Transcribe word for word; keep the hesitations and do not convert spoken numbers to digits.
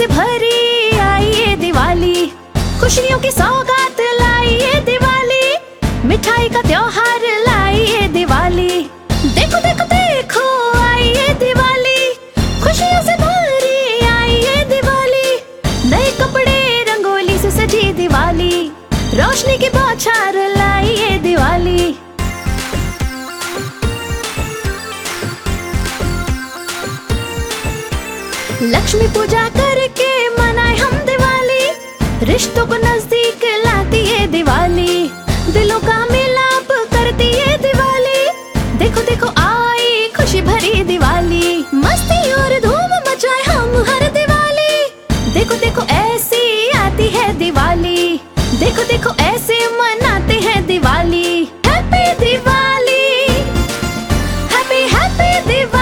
से भरी आई ये दिवाली, खुशियों की सौगात लाई ये दिवाली, मिठाई का त्योहार लाई ये दिवाली। देखो देखो देखो आई ये दिवाली, खुशियों से भरी आई ये दिवाली, नए कपड़े रंगोली से सजी दिवाली, रोशनी की बौछार लाई ये दिवाली। लक्ष्मी पूजा करके मनाए हम दिवाली, रिश्तों को नजदीक लाती ये दिवाली, दिलों का मिलाप करती ये दिवाली। देखो देखो आई खुशी भरी दिवाली, मस्ती और धूम मचाए हम हर दिवाली। देखो देखो ऐसी आती है दिवाली, देखो देखो ऐसे मनाते हैं Diwali. Happy Diwali, happy happy Diwali.